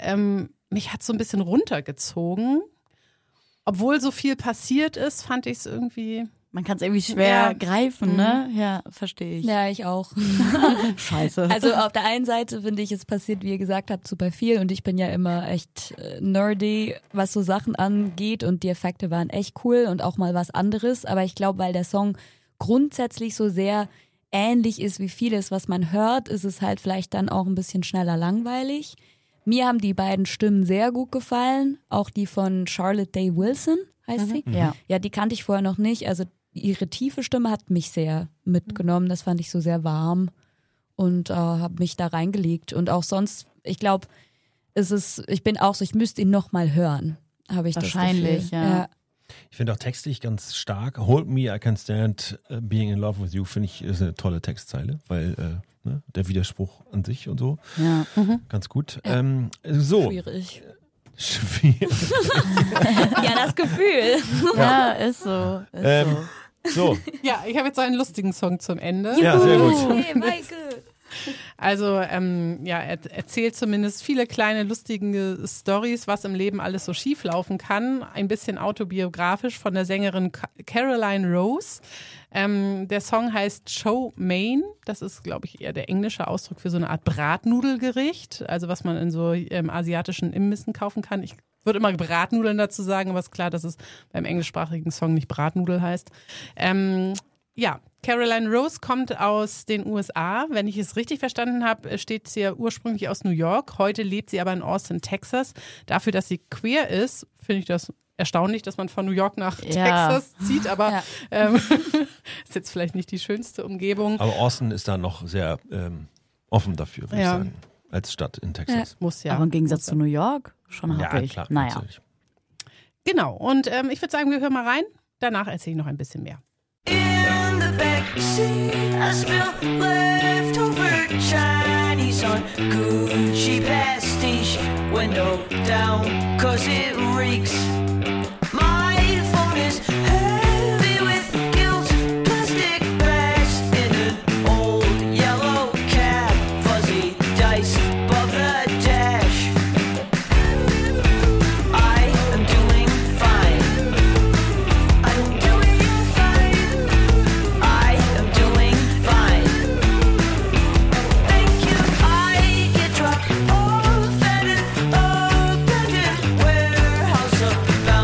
mich hat es so ein bisschen runtergezogen. Obwohl so viel passiert ist, fand ich es irgendwie... Man kann es irgendwie schwer greifen, ne? Ja, verstehe ich. Ja, ich auch. Scheiße. Also auf der einen Seite finde ich, es passiert, wie ihr gesagt habt, super viel und ich bin ja immer echt nerdy, was so Sachen angeht und die Effekte waren echt cool und auch mal was anderes, aber ich glaube, weil der Song grundsätzlich so sehr ähnlich ist wie vieles, was man hört, ist es halt vielleicht dann auch ein bisschen schneller langweilig. Mir haben die beiden Stimmen sehr gut gefallen, auch die von Charlotte Day Wilson, heißt sie. Ja, die kannte ich vorher noch nicht, also ihre tiefe Stimme hat mich sehr mitgenommen, das fand ich so sehr warm und habe mich da reingelegt und auch sonst, ich glaube, ich bin auch so, ich müsste ihn nochmal hören, habe ich wahrscheinlich, das Gefühl. Ja. Ich finde auch textlich ganz stark. Hold me, I can stand being in love with you, finde ich, ist eine tolle Textzeile, weil der Widerspruch an sich und so. Ja. Ganz gut. Ja. So. Schwierig. Ja, das Gefühl. Ja, ist so. So. Ja, ich habe jetzt so einen lustigen Song zum Ende. Ja, sehr gut. Hey, Michael. Also, er erzählt zumindest viele kleine lustige Storys, was im Leben alles so schief laufen kann. Ein bisschen autobiografisch von der Sängerin Caroline Rose. Der Song heißt Chow Mein. Das ist, glaube ich, eher der englische Ausdruck für so eine Art Bratnudelgericht. Also, was man in so asiatischen Imbissen kaufen kann. Ich würde immer Bratnudeln dazu sagen, aber ist klar, dass es beim englischsprachigen Song nicht Bratnudel heißt. Ja, Caroline Rose kommt aus den USA. Wenn ich es richtig verstanden habe, steht sie ja ursprünglich aus New York. Heute lebt sie aber in Austin, Texas. Dafür, dass sie queer ist, finde ich das erstaunlich, dass man von New York nach Texas zieht. Aber ist jetzt vielleicht nicht die schönste Umgebung. Aber Austin ist da noch sehr offen dafür, würde ich sagen, als Stadt in Texas. Muss ja. Aber im Gegensatz zu New York schon happig. Klar, naja. natürlich. Genau. Und ich würde sagen, wir hören mal rein. Danach erzähle ich noch ein bisschen mehr. In the backseat, I spill leftover Chinese on Gucci pastiche. Window down, 'cause it reeks. My phone is heavy with guilt. Plastic bags in an old yellow cab. Fuzzy dice above the dash. I am doing fine. I'm doing fine. I am doing fine. Thank you. I get dropped off at an abandoned warehouse about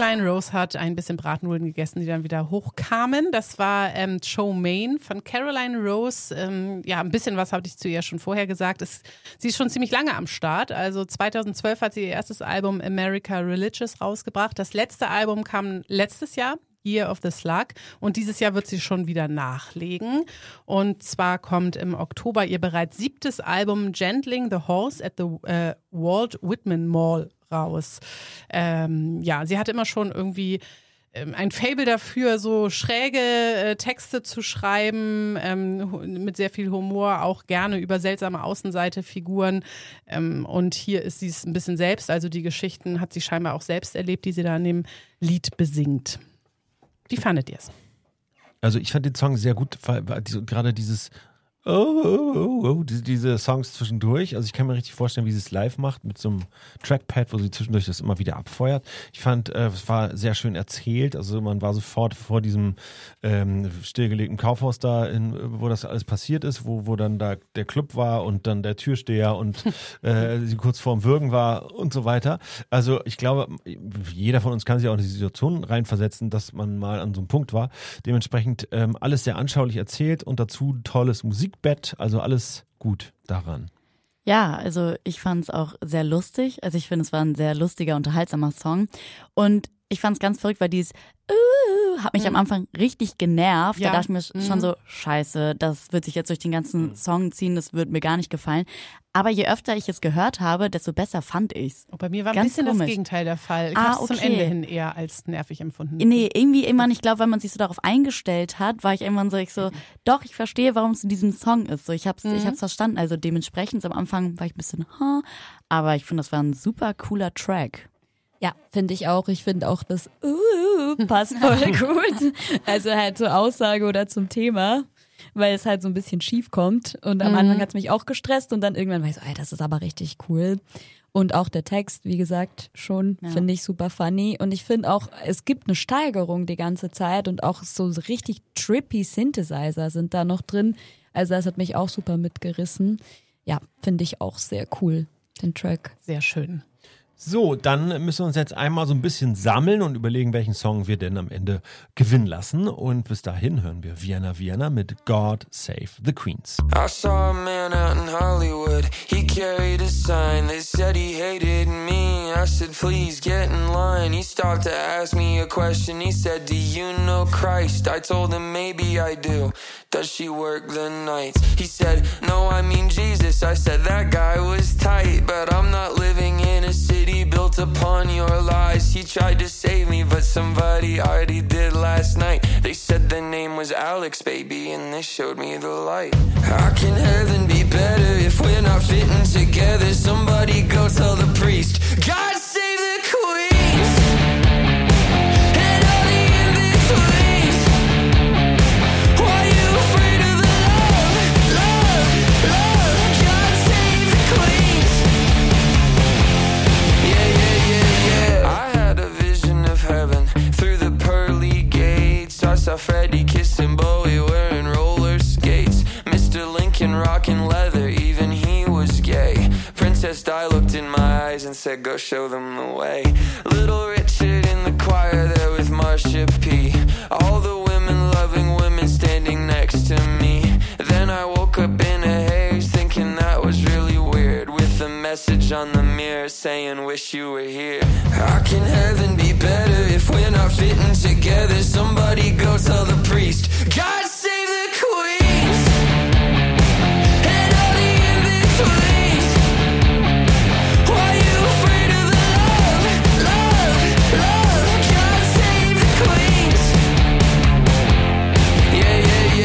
Caroline Rose hat ein bisschen Bratnudeln gegessen, die dann wieder hochkamen. Das war Cho Main von Caroline Rose. Ein bisschen was habe ich zu ihr schon vorher gesagt. Sie ist schon ziemlich lange am Start. Also 2012 hat sie ihr erstes Album America Religious rausgebracht. Das letzte Album kam letztes Jahr. Year of the Slug. Und dieses Jahr wird sie schon wieder nachlegen. Und zwar kommt im Oktober ihr bereits 7. Album Gentling the Horse at the Walt Whitman Mall raus. Sie hatte immer schon irgendwie ein Faible dafür, so schräge Texte zu schreiben, mit sehr viel Humor, auch gerne über seltsame Außenseite-Figuren. Und hier ist sie es ein bisschen selbst. Also die Geschichten hat sie scheinbar auch selbst erlebt, die sie da in dem Lied besingt. Wie fandet ihr es? Also ich fand den Song sehr gut, weil gerade dieses diese Songs zwischendurch. Also ich kann mir richtig vorstellen, wie sie es live macht mit so einem Trackpad, wo sie zwischendurch das immer wieder abfeuert. Ich fand, es war sehr schön erzählt. Also man war sofort vor diesem stillgelegten Kaufhaus da, wo das alles passiert ist, wo dann da der Club war und dann der Türsteher und sie kurz vorm Würgen war und so weiter. Also ich glaube, jeder von uns kann sich auch in die Situation reinversetzen, dass man mal an so einem Punkt war. Dementsprechend alles sehr anschaulich erzählt und dazu tolles Musikbett, also alles gut daran. Ja, also ich fand es auch sehr lustig. Also ich finde, es war ein sehr lustiger, unterhaltsamer Song. Und ich fand es ganz verrückt, weil dieses hat mich am Anfang richtig genervt. Ja. Da dachte ich mir schon so, scheiße, das wird sich jetzt durch den ganzen Song ziehen, das wird mir gar nicht gefallen. Aber je öfter ich es gehört habe, desto besser fand ich's. Bei mir war ein Ganz bisschen komisch. das Gegenteil der Fall. Ich habe es zum okay. Ende hin eher als nervig empfunden. Nee, irgendwie irgendwann, ich glaube, wenn man sich so darauf eingestellt hat, war ich irgendwann so, doch, ich verstehe, warum es in diesem Song ist. So, ich hab's verstanden. Also dementsprechend, am Anfang war ich ein bisschen, aber ich finde, das war ein super cooler Track. Ja, finde ich auch. Ich finde auch, das passt voll gut. Also halt zur Aussage oder zum Thema, weil es halt so ein bisschen schief kommt. Und am Anfang hat es mich auch gestresst und dann irgendwann war ich so, das ist aber richtig cool. Und auch der Text, wie gesagt, schon finde ich super funny. Und ich finde auch, es gibt eine Steigerung die ganze Zeit und auch so richtig trippy Synthesizer sind da noch drin. Also das hat mich auch super mitgerissen. Ja, finde ich auch sehr cool, den Track. Sehr schön. So, dann müssen wir uns jetzt einmal so ein bisschen sammeln und überlegen, welchen Song wir denn am Ende gewinnen lassen. Und bis dahin hören wir Vienna Vienna mit God Save the Queens. I saw a man out in Hollywood. He carried a sign that said he hated me. I said, please get in line. He stopped to ask me a question. He said, do you know Christ? I told him, maybe I do. Does she work the nights? He said, no, I mean Jesus. I said, that guy was tight, but I'm not living in a city built upon your lies. He tried to save me, but somebody already did last night. They said the name was Alex, baby, and they showed me the light. How can heaven be better if we're not fitting together? Somebody go tell the priest, God save the queens and all the in-betweens. Why you afraid of the love? God save the queens. I had a vision of heaven through the pearly gates. I saw Freddie kissing Bowie wearing roller skates. Mr. Lincoln rocking leather, even he was gay. Princess Di looked in my eyes and said, go show them the way. Little Richard in the choir there with Marsha P. All the women loving women standing next to me. Then I woke up in a haze thinking that was really weird, with a message on the mirror saying, wish you were here. How can heaven be better if we're not fitting together? Somebody go tell the priest, God save the queens and all the in-betweens. Why you afraid of the love? God save the queens. Yeah.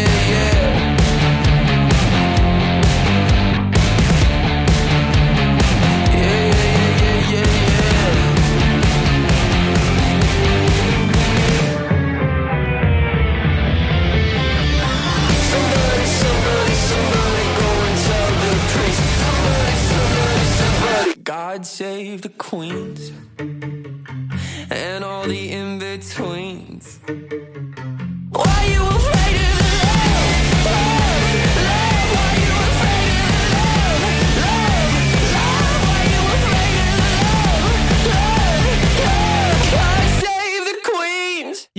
God save the queens and all the in-betweens. Why you afraid of the love? Why you afraid of the love? Why you afraid of the love? God save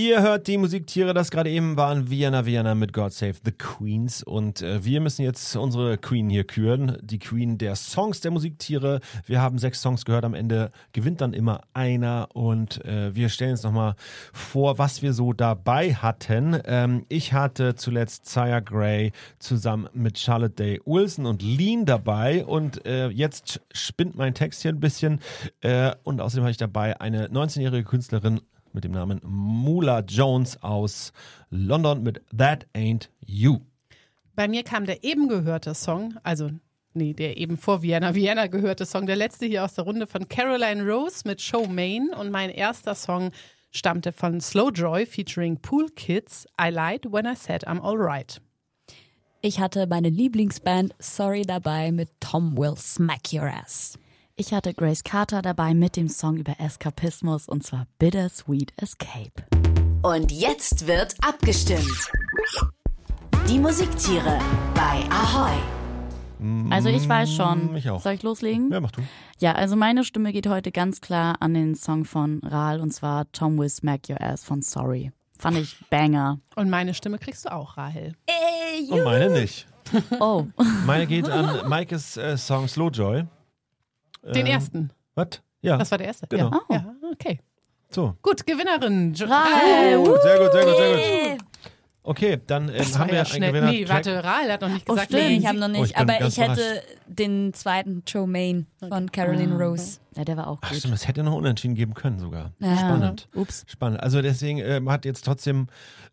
Ihr hört die Musiktiere, das gerade eben waren Vienna mit God Save the Queens und wir müssen jetzt unsere Queen hier küren, die Queen der Songs der Musiktiere. Wir haben 6 Songs gehört, am Ende gewinnt dann immer einer und wir stellen uns nochmal vor, was wir so dabei hatten. Ich hatte zuletzt Zaya Gray zusammen mit Charlotte Day Wilson und Lean dabei und jetzt spinnt mein Text hier ein bisschen und außerdem habe ich dabei eine 19-jährige Künstlerin mit dem Namen Mula Jones aus London mit That Ain't You. Bei mir kam der eben gehörte Song, der eben vor Vienna gehörte Song, der letzte hier aus der Runde von Caroline Rose mit Show Main und mein erster Song stammte von Slow Joy featuring Pool Kids, I Lied When I Said I'm Alright. Ich hatte meine Lieblingsband Sorry dabei mit Tom Will Smack Your Ass. Ich hatte Grace Carter dabei mit dem Song über Eskapismus und zwar Bittersweet Escape. Und jetzt wird abgestimmt. Die Musiktiere bei Ahoi. Also ich weiß schon. Ich auch. Soll ich loslegen? Ja, mach du. Ja, also meine Stimme geht heute ganz klar an den Song von Rahl und zwar Tom Will Smack Your Ass von Sorry. Fand ich Banger. Und meine Stimme kriegst du auch, Rahel. Und meine nicht. Oh. Meine geht an Maikes Song Slow Joy. Den ersten. Was? Ja. Das war der erste? Genau. Ja, ja, okay. So. Gut, Gewinnerin. Rahel. Sehr gut. Okay, dann Das haben war wir ja einen schnell. Gewinner. Nee, warte, Rahel hat noch nicht gesagt. stimmt. Nee, ich habe noch ich nicht, bin aber ganz ich hätte den zweiten Joe Main von Caroline Rose. Ja, der war auch Ach gut. stimmt, es hätte noch unentschieden geben können sogar. Ja. Spannend. Ups. Spannend. Also deswegen hat jetzt trotzdem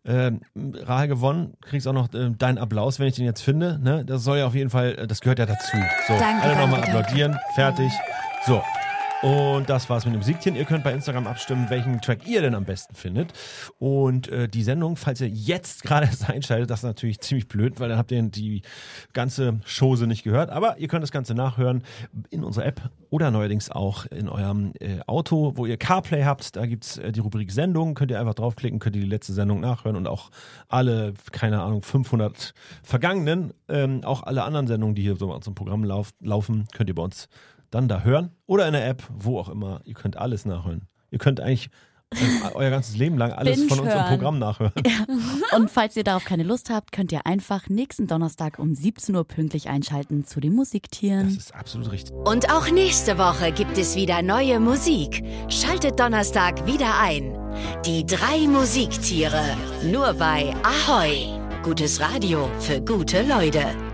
Rahel gewonnen. Kriegst auch noch deinen Applaus, wenn ich den jetzt finde. Ne? Das soll ja auf jeden Fall, das gehört ja dazu. So, Danke, alle nochmal danke. applaudieren. Fertig. So. Und das war's mit dem Musiktieren. Ihr könnt bei Instagram abstimmen, welchen Track ihr denn am besten findet. Und die Sendung, falls ihr jetzt gerade es einschaltet, das ist natürlich ziemlich blöd, weil dann habt ihr die ganze Chose nicht gehört. Aber ihr könnt das Ganze nachhören in unserer App oder neuerdings auch in eurem Auto, wo ihr CarPlay habt. Da gibt's die Rubrik Sendung. Könnt ihr einfach draufklicken, könnt ihr die letzte Sendung nachhören und auch alle, keine Ahnung, 500 vergangenen, auch alle anderen Sendungen, die hier so bei uns im Programm laufen, könnt ihr bei uns dann da hören oder in der App, wo auch immer. Ihr könnt alles nachhören. Ihr könnt eigentlich euer ganzes Leben lang alles Binge von uns im hören. Programm nachhören. Und falls ihr darauf keine Lust habt, könnt ihr einfach nächsten Donnerstag um 17 Uhr pünktlich einschalten zu den Musiktieren. Das ist absolut richtig. Und auch nächste Woche gibt es wieder neue Musik. Schaltet Donnerstag wieder ein. Die 3 Musiktiere. Nur bei Ahoi. Gutes Radio für gute Leute.